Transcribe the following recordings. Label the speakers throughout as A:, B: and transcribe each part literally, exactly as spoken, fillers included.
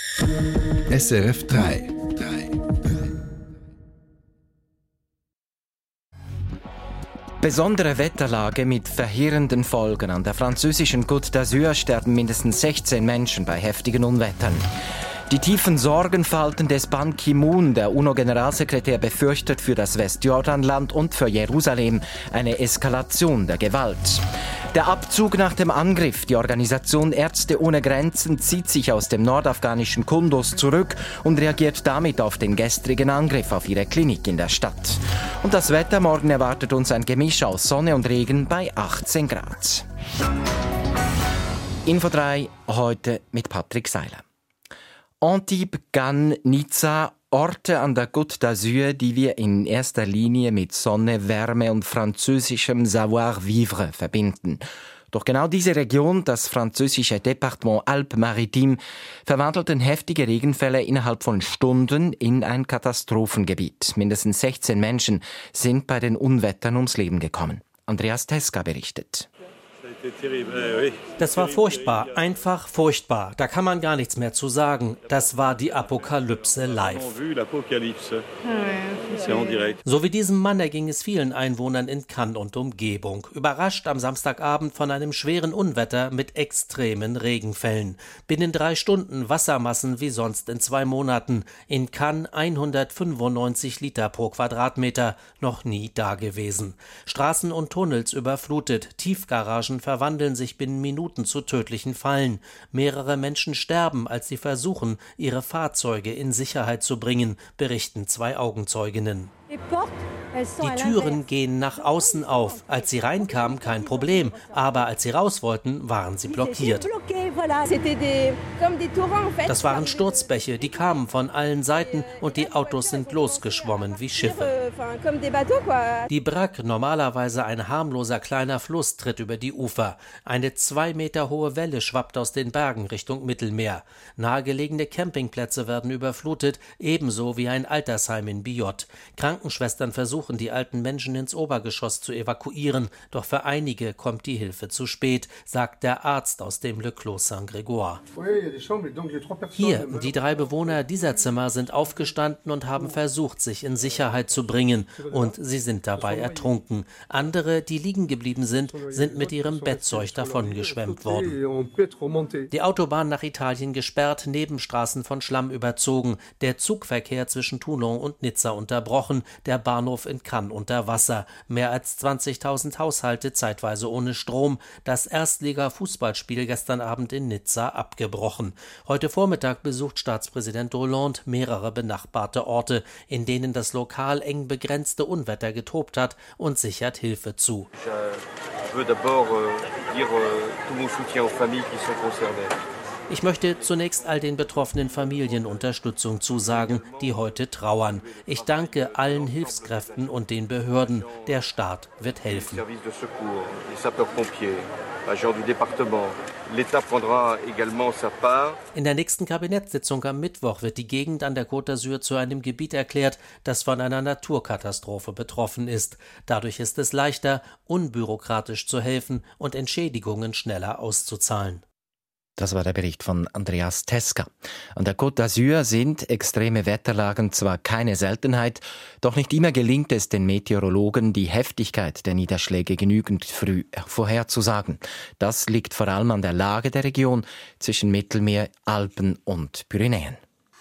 A: S R F drei.
B: Besondere Wetterlage mit verheerenden Folgen. An der französischen Côte d'Azur sterben mindestens sechzehn Menschen bei heftigen Unwettern. Die tiefen Sorgenfalten des Ban Ki-moon, der UNO-Generalsekretär, befürchtet für das Westjordanland und für Jerusalem eine Eskalation der Gewalt. Der Abzug nach dem Angriff. Die Organisation Ärzte ohne Grenzen zieht sich aus dem nordafghanischen Kunduz zurück und reagiert damit auf den gestrigen Angriff auf ihre Klinik in der Stadt. Und das Wetter: morgen erwartet uns ein Gemisch aus Sonne und Regen bei achtzehn Grad. Info drei, heute mit Patrick Seiler. Antibes, Cannes, Nizza, Orte an der Côte d'Azur, die wir in erster Linie mit Sonne, Wärme und französischem Savoir-vivre verbinden. Doch genau diese Region, das französische Departement Alpes-Maritimes, verwandelten heftige Regenfälle innerhalb von Stunden in ein Katastrophengebiet. Mindestens sechzehn Menschen sind bei den Unwettern ums Leben gekommen. Andreas Teska berichtet.
C: Das war furchtbar, einfach furchtbar. Da kann man gar nichts mehr zu sagen. Das war die Apokalypse live. So wie diesem Mann erging es vielen Einwohnern in Cannes und Umgebung. Überrascht am Samstagabend von einem schweren Unwetter mit extremen Regenfällen. Binnen drei Stunden Wassermassen wie sonst in zwei Monaten. In Cannes hundertfünfundneunzig Liter pro Quadratmeter. Noch nie dagewesen. Straßen und Tunnels überflutet, Tiefgaragen verwandeln sich binnen Minuten zu tödlichen Fallen. Mehrere Menschen sterben, als sie versuchen, ihre Fahrzeuge in Sicherheit zu bringen, berichten zwei Augenzeuginnen. Die Türen gehen nach außen auf. Als sie reinkamen, kein Problem. Aber als sie raus wollten, waren sie blockiert. Das waren Sturzbäche, die kamen von allen Seiten und die Autos sind losgeschwommen wie Schiffe. Die Brac, normalerweise ein harmloser kleiner Fluss, tritt über die Ufer. Eine zwei Meter hohe Welle schwappt aus den Bergen Richtung Mittelmeer. Nahegelegene Campingplätze werden überflutet, ebenso wie ein Altersheim in Biot. Krankenschwestern versuchen, die alten Menschen ins Obergeschoss zu evakuieren, doch für einige kommt die Hilfe zu spät, sagt der Arzt aus dem Le Clos Saint-Grégoire. Hier, die drei Bewohner dieser Zimmer sind aufgestanden und haben versucht, sich in Sicherheit zu bringen, und sie sind dabei ertrunken. Andere, die liegen geblieben sind, sind mit ihrem Bettzeug davongeschwemmt worden. Die Autobahn nach Italien gesperrt, Nebenstraßen von Schlamm überzogen, der Zugverkehr zwischen Toulon und Nizza unterbrochen, der Bahnhof in Cannes unter Wasser, mehr als zwanzigtausend Haushalte zeitweise ohne Strom, das Erstliga-Fußballspiel gestern Abend in Nizza abgebrochen. Heute Vormittag besucht Staatspräsident Hollande mehrere benachbarte Orte, in denen das lokal eng begrenzte Unwetter getobt hat, und sichert Hilfe zu. Ich möchte zunächst all den betroffenen Familien Unterstützung zusagen, die heute trauern. Ich danke allen Hilfskräften und den Behörden. Der Staat wird helfen. In der nächsten Kabinettssitzung am Mittwoch wird die Gegend an der Côte d'Azur zu einem Gebiet erklärt, das von einer Naturkatastrophe betroffen ist. Dadurch ist es leichter, unbürokratisch zu helfen und Entschädigungen schneller auszuzahlen.
B: Das war der Bericht von Andreas Teska. An der Côte d'Azur sind extreme Wetterlagen zwar keine Seltenheit, doch nicht immer gelingt es den Meteorologen, die Heftigkeit der Niederschläge genügend früh vorherzusagen. Das liegt vor allem an der Lage der Region zwischen Mittelmeer, Alpen und Pyrenäen.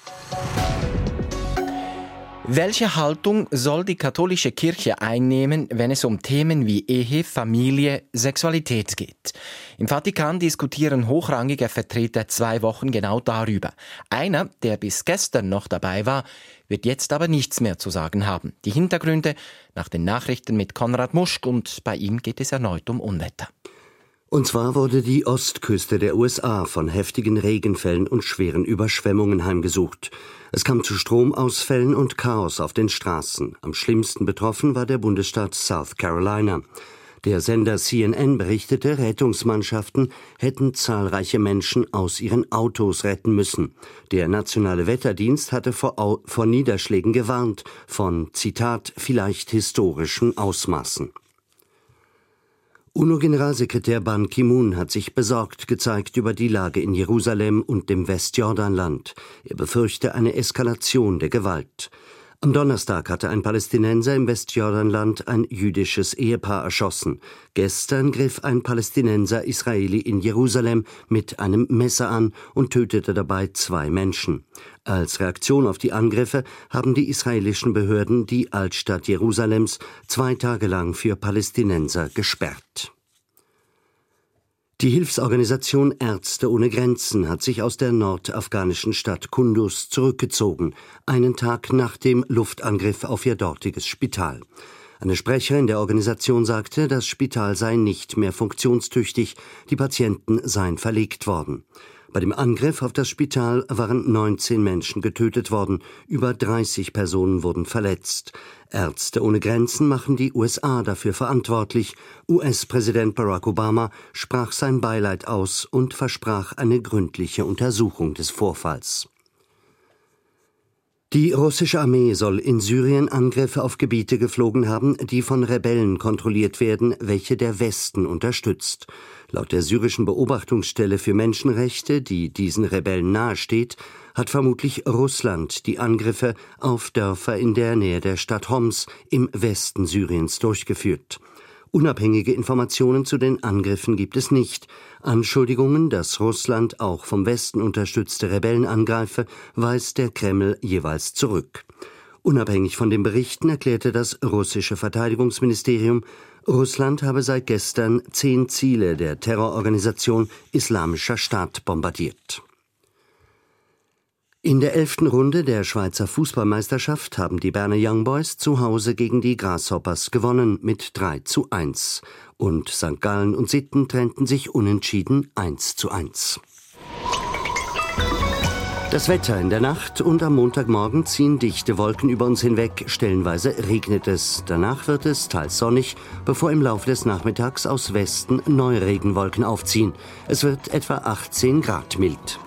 B: Welche Haltung soll die katholische Kirche einnehmen, wenn es um Themen wie Ehe, Familie, Sexualität geht? Im Vatikan diskutieren hochrangige Vertreter zwei Wochen genau darüber. Einer, der bis gestern noch dabei war, wird jetzt aber nichts mehr zu sagen haben. Die Hintergründe nach den Nachrichten mit Konrad Muschk, und bei ihm geht es erneut um Unwetter.
D: Und zwar wurde die Ostküste der U S A von heftigen Regenfällen und schweren Überschwemmungen heimgesucht. Es kam zu Stromausfällen und Chaos auf den Straßen. Am schlimmsten betroffen war der Bundesstaat South Carolina. Der Sender C N N berichtete, Rettungsmannschaften hätten zahlreiche Menschen aus ihren Autos retten müssen. Der Nationale Wetterdienst hatte vor, Au- vor Niederschlägen gewarnt, von, Zitat, vielleicht historischen Ausmaßen. UNO-Generalsekretär Ban Ki-moon hat sich besorgt gezeigt über die Lage in Jerusalem und dem Westjordanland. Er befürchte eine Eskalation der Gewalt. Am Donnerstag hatte ein Palästinenser im Westjordanland ein jüdisches Ehepaar erschossen. Gestern griff ein Palästinenser Israeli in Jerusalem mit einem Messer an und tötete dabei zwei Menschen. Als Reaktion auf die Angriffe haben die israelischen Behörden die Altstadt Jerusalems zwei Tage lang für Palästinenser gesperrt. Die Hilfsorganisation Ärzte ohne Grenzen hat sich aus der nordafghanischen Stadt Kunduz zurückgezogen, einen Tag nach dem Luftangriff auf ihr dortiges Spital. Eine Sprecherin der Organisation sagte, das Spital sei nicht mehr funktionstüchtig, die Patienten seien verlegt worden. Bei dem Angriff auf das Spital waren neunzehn Menschen getötet worden, über dreißig Personen wurden verletzt. Ärzte ohne Grenzen machen die U S A dafür verantwortlich. U S-Präsident Barack Obama sprach sein Beileid aus und versprach eine gründliche Untersuchung des Vorfalls. Die russische Armee soll in Syrien Angriffe auf Gebiete geflogen haben, die von Rebellen kontrolliert werden, welche der Westen unterstützt. Laut der syrischen Beobachtungsstelle für Menschenrechte, die diesen Rebellen nahesteht, hat vermutlich Russland die Angriffe auf Dörfer in der Nähe der Stadt Homs im Westen Syriens durchgeführt. Unabhängige Informationen zu den Angriffen gibt es nicht. Anschuldigungen, dass Russland auch vom Westen unterstützte Rebellen angreife, weist der Kreml jeweils zurück. Unabhängig von den Berichten erklärte das russische Verteidigungsministerium, Russland habe seit gestern zehn Ziele der Terrororganisation Islamischer Staat bombardiert. In der elften Runde der Schweizer Fußballmeisterschaft haben die Berner Young Boys zu Hause gegen die Grasshoppers gewonnen mit drei zu eins. Und Sankt Gallen und Sitten trennten sich unentschieden eins zu eins. Das Wetter: in der Nacht und am Montagmorgen ziehen dichte Wolken über uns hinweg, stellenweise regnet es. Danach wird es teils sonnig, bevor im Laufe des Nachmittags aus Westen neue Regenwolken aufziehen. Es wird etwa achtzehn Grad mild.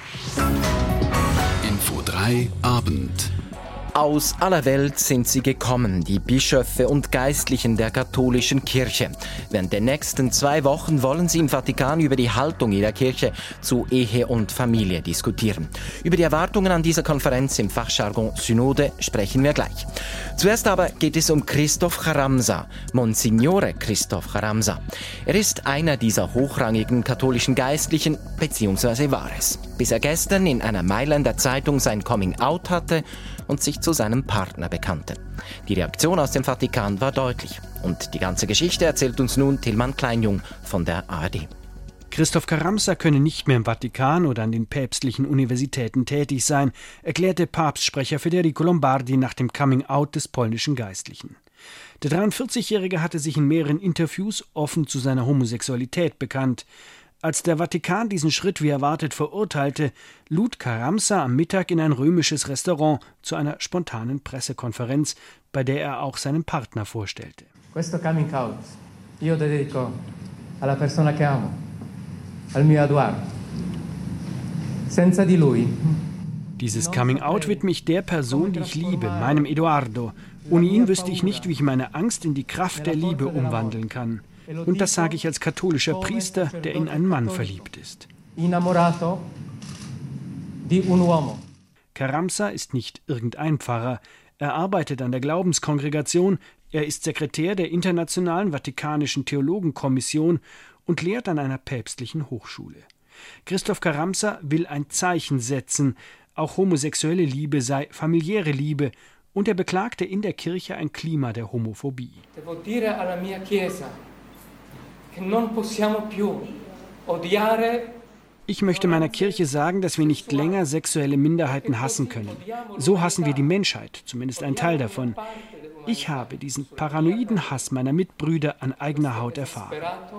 A: Info drei Abend.
B: Aus aller Welt sind sie gekommen, die Bischöfe und Geistlichen der katholischen Kirche. Während der nächsten zwei Wochen wollen sie im Vatikan über die Haltung ihrer Kirche zu Ehe und Familie diskutieren. Über die Erwartungen an dieser Konferenz, im Fachjargon Synode, sprechen wir gleich. Zuerst aber geht es um Christoph Charamsa, Monsignore Christoph Charamsa. Er ist einer dieser hochrangigen katholischen Geistlichen, beziehungsweise war es, bis er gestern in einer Mailänder Zeitung sein Coming-out hatte und sich zu seinem Partner bekannte. Die Reaktion aus dem Vatikan war deutlich. Und die ganze Geschichte erzählt uns nun Tilman Kleinjung von der A R D.
E: Christoph Charamsa könne nicht mehr im Vatikan oder an den päpstlichen Universitäten tätig sein, erklärte Papstsprecher Federico Lombardi nach dem Coming-out des polnischen Geistlichen. Der dreiundvierzigjährige hatte sich in mehreren Interviews offen zu seiner Homosexualität bekannt. Als der Vatikan diesen Schritt wie erwartet verurteilte, lud Charamsa am Mittag in ein römisches Restaurant zu einer spontanen Pressekonferenz, bei der er auch seinen Partner vorstellte.
F: Questo coming out io dedico alla persona che amo, al mio Eduardo. Senza di lui.
E: Dieses Coming-out widme ich der Person, die ich liebe, meinem Eduardo. Ohne ihn wüsste ich nicht, wie ich meine Angst in die Kraft der Liebe umwandeln kann. Und das sage ich als katholischer Priester, der in einen Mann verliebt ist. Charamsa ist nicht irgendein Pfarrer. Er arbeitet an der Glaubenskongregation, er ist Sekretär der Internationalen Vatikanischen Theologenkommission und lehrt an einer päpstlichen Hochschule. Christoph Charamsa will ein Zeichen setzen, auch homosexuelle Liebe sei familiäre Liebe, und er beklagte in der Kirche ein Klima der Homophobie.
F: Devo dire alla mia Chiesa che non possiamo più odiare.
E: Ich möchte meiner Kirche sagen, dass wir nicht länger sexuelle Minderheiten hassen können. So hassen wir die Menschheit, zumindest ein Teil davon. Ich habe diesen paranoiden Hass meiner Mitbrüder an eigener Haut erfahren.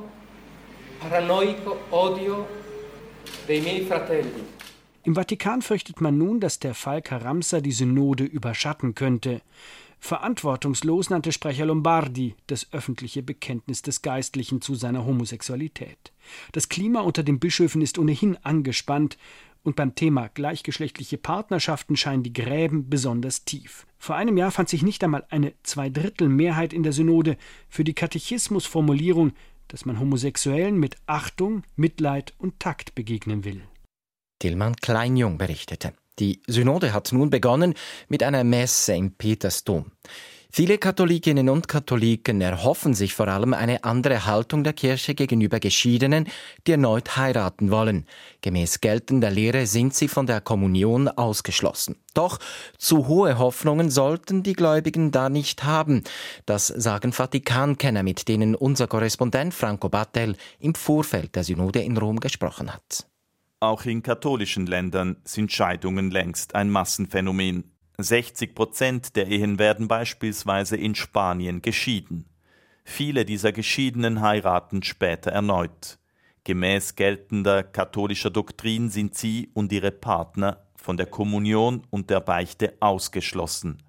E: Im Vatikan fürchtet man nun, dass der Fall Charamsa die Synode überschatten könnte. Verantwortungslos nannte Sprecher Lombardi das öffentliche Bekenntnis des Geistlichen zu seiner Homosexualität. Das Klima unter den Bischöfen ist ohnehin angespannt und beim Thema gleichgeschlechtliche Partnerschaften scheinen die Gräben besonders tief. Vor einem Jahr fand sich nicht einmal eine Zweidrittelmehrheit in der Synode für die Katechismusformulierung, dass man Homosexuellen mit Achtung, Mitleid und Takt begegnen will.
B: Tilman Kleinjung berichtete. Die Synode hat nun begonnen mit einer Messe im Petersdom. Viele Katholikinnen und Katholiken erhoffen sich vor allem eine andere Haltung der Kirche gegenüber Geschiedenen, die erneut heiraten wollen. Gemäß geltender Lehre sind sie von der Kommunion ausgeschlossen. Doch zu hohe Hoffnungen sollten die Gläubigen da nicht haben. Das sagen Vatikankenner, mit denen unser Korrespondent Franco Battel im Vorfeld der Synode in Rom gesprochen hat.
G: Auch in katholischen Ländern sind Scheidungen längst ein Massenphänomen. sechzig Prozent der Ehen werden beispielsweise in Spanien geschieden. Viele dieser Geschiedenen heiraten später erneut. Gemäß geltender katholischer Doktrin sind sie und ihre Partner von der Kommunion und der Beichte ausgeschlossen.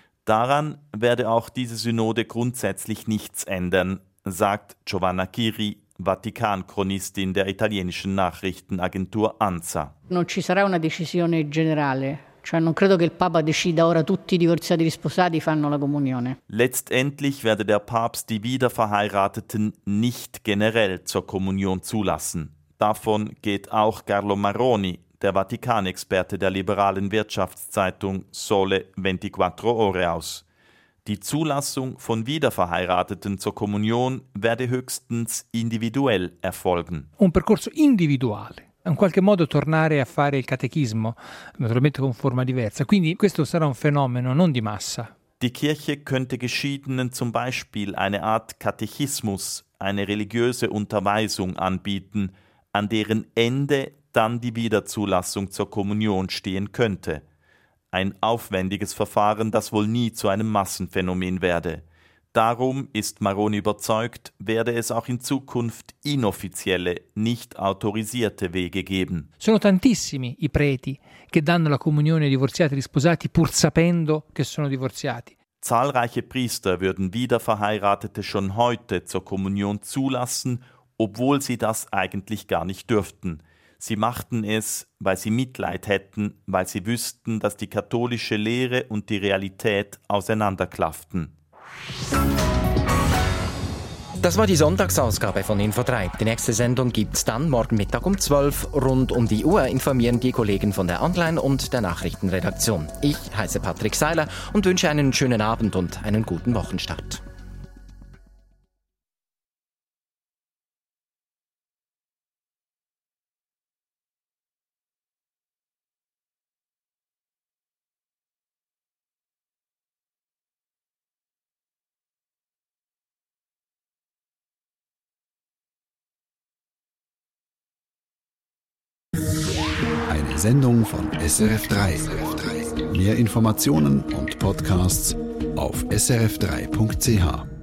G: Daran werde auch diese Synode grundsätzlich nichts ändern, sagt Giovanna Chiri, Vatikan-Chronistin der italienischen Nachrichtenagentur ANSA.
H: Non ci sarà una decisione generale. Cioè non credo che il Papa decida ora tutti i divorziati risposati fanno la comunione.
G: Letztendlich werde der Papst die Wiederverheirateten nicht generell zur Kommunion zulassen. Davon geht auch Carlo Marroni, der Vatikanexperte der liberalen Wirtschaftszeitung Sole ventiquattro Ore aus. Die Zulassung von Wiederverheirateten zur Kommunion werde höchstens individuell erfolgen.
I: Un percorso individuale. In qualche modo tornare a fare il catechismo, naturalmente con forma diversa. Quindi questo sarà un fenomeno non di massa.
G: Die Kirche könnte Geschiedenen zum Beispiel eine Art Katechismus, eine religiöse Unterweisung anbieten, an deren Ende dann die Wiederzulassung zur Kommunion stehen könnte. Ein aufwendiges Verfahren, das wohl nie zu einem Massenphänomen werde. Darum ist Marroni überzeugt, werde es auch in Zukunft inoffizielle, nicht autorisierte Wege geben.
I: Sono tantissimi i preti che danno la comunione ai divorziati risposati pur sapendo che sono divorziati.
G: Zahlreiche Priester würden Wiederverheiratete schon heute zur Kommunion zulassen, obwohl sie das eigentlich gar nicht dürften. Sie machten es, weil sie Mitleid hätten, weil sie wüssten, dass die katholische Lehre und die Realität auseinanderklafften.
B: Das war die Sonntagsausgabe von Info drei. Die nächste Sendung gibt's dann morgen Mittag um zwölf. Rund um die Uhr informieren die Kollegen von der Online- und der Nachrichtenredaktion. Ich heiße Patrick Seiler und wünsche einen schönen Abend und einen guten Wochenstart.
A: Eine Sendung von S R F drei. Mehr Informationen und Podcasts auf s r f drei punkt c h.